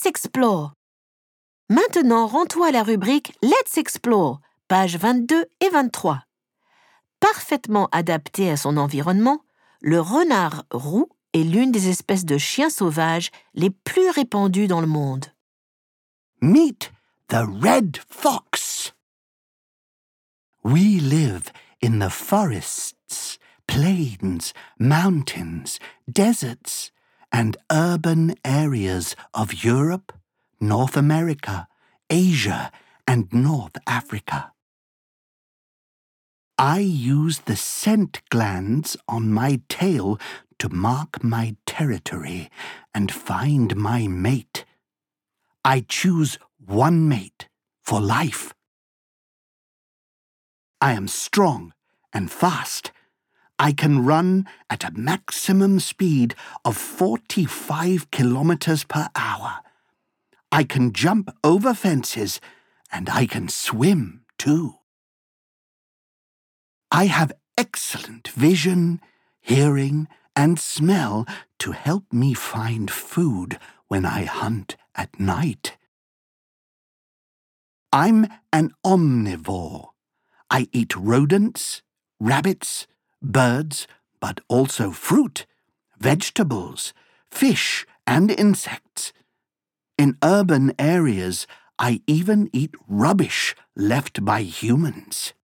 explore. Maintenant, rends-toi à la rubrique Let's explore, pages 22 et 23. Parfaitement adapté à son environnement, le renard roux est l'une des espèces de chiens sauvages les plus répandues dans le monde. Meet the red fox. We live in the forests, plains, mountains, deserts, and urban areas of Europe, North America, Asia, and North Africa. I use the scent glands on my tail to mark my territory and find my mate. I choose one mate for life. I am strong and fast. I can run at a maximum speed of 45 kilometers per hour. I can jump over fences, and I can swim too. I have excellent vision, hearing, and smell to help me find food when I hunt at night. I'm an omnivore. I eat rodents, rabbits, birds, but also fruit, vegetables, fish, and insects. In urban areas, I even eat rubbish left by humans.